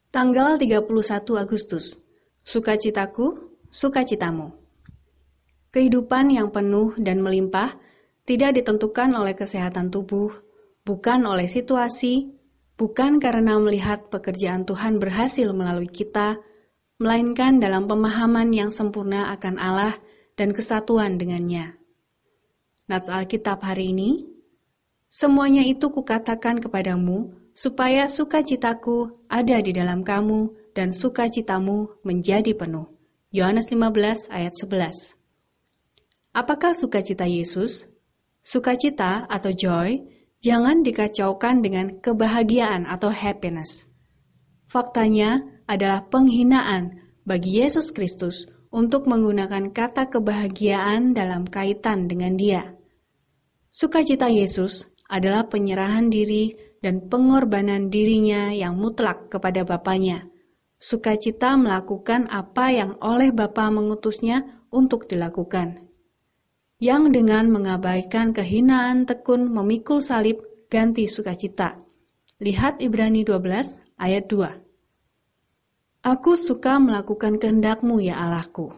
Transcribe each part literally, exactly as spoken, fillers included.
Tanggal tiga puluh satu Agustus, sukacitaku, sukacitamu. Kehidupan yang penuh dan melimpah tidak ditentukan oleh kesehatan tubuh, bukan oleh situasi, bukan karena melihat pekerjaan Tuhan berhasil melalui kita, melainkan dalam pemahaman yang sempurna akan Allah dan kesatuan dengannya. Nats Alkitab hari ini, semuanya itu kukatakan kepadamu, supaya sukacitaku ada di dalam kamu dan sukacitamu menjadi penuh. Yohanes lima belas ayat sebelas. Apakah sukacita Yesus? Sukacita atau joy jangan dikacaukan dengan kebahagiaan atau happiness. Faktanya adalah penghinaan bagi Yesus Kristus untuk menggunakan kata kebahagiaan dalam kaitan dengan Dia. Sukacita Yesus adalah penyerahan diri dan pengorbanan dirinya yang mutlak kepada Bapanya. Sukacita melakukan apa yang oleh Bapa mengutusnya untuk dilakukan. Yang dengan mengabaikan kehinaan tekun memikul salib ganti sukacita. Lihat Ibrani dua belas ayat dua. Aku suka melakukan kehendak-Mu ya Allahku.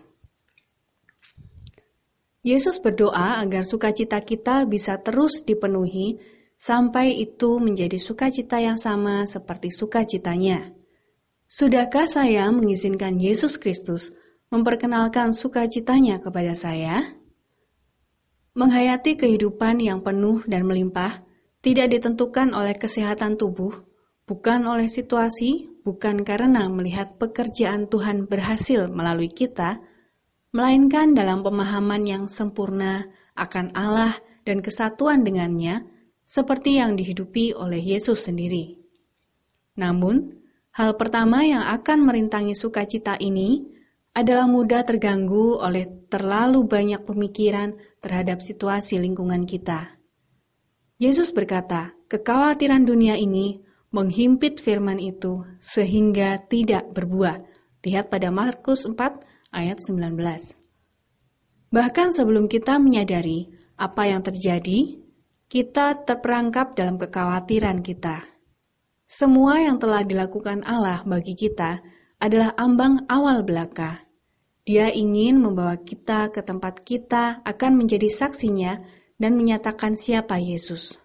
Yesus berdoa agar sukacita kita bisa terus dipenuhi sampai itu menjadi sukacita yang sama seperti sukacitanya. Sudahkah saya mengizinkan Yesus Kristus memperkenalkan sukacitanya kepada saya? Menghayati kehidupan yang penuh dan melimpah tidak ditentukan oleh kesehatan tubuh, bukan oleh situasi, bukan karena melihat pekerjaan Tuhan berhasil melalui kita, melainkan dalam pemahaman yang sempurna akan Allah dan kesatuan dengannya, seperti yang dihidupi oleh Yesus sendiri. Namun, hal pertama yang akan merintangi sukacita ini adalah mudah terganggu oleh terlalu banyak pemikiran terhadap situasi lingkungan kita. Yesus berkata, kekhawatiran dunia ini menghimpit firman itu sehingga tidak berbuah. Lihat pada Markus empat ayat sembilan belas. Bahkan sebelum kita menyadari apa yang terjadi, kita terperangkap dalam kekhawatiran kita. Semua yang telah dilakukan Allah bagi kita adalah ambang awal belaka. Dia ingin membawa kita ke tempat kita akan menjadi saksinya dan menyatakan siapa Yesus.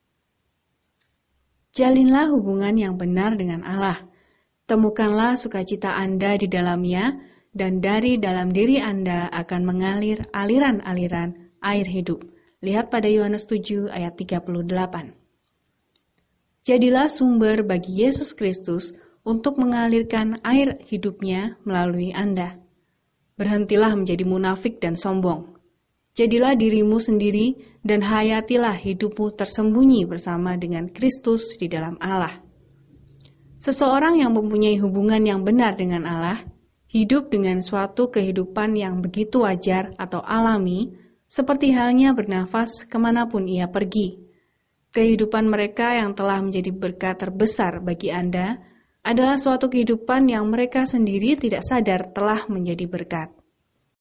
Jalinlah hubungan yang benar dengan Allah. Temukanlah sukacita Anda di dalamnya, dan dari dalam diri Anda akan mengalir aliran-aliran air hidup. Lihat pada Yohanes tujuh ayat tiga puluh delapan. Jadilah sumber bagi Yesus Kristus untuk mengalirkan air hidupnya melalui Anda. Berhentilah menjadi munafik dan sombong. Jadilah dirimu sendiri dan hayatilah hidupmu tersembunyi bersama dengan Kristus di dalam Allah. Seseorang yang mempunyai hubungan yang benar dengan Allah, hidup dengan suatu kehidupan yang begitu wajar atau alami, seperti halnya bernafas kemanapun ia pergi. Kehidupan mereka yang telah menjadi berkat terbesar bagi Anda adalah suatu kehidupan yang mereka sendiri tidak sadar telah menjadi berkat.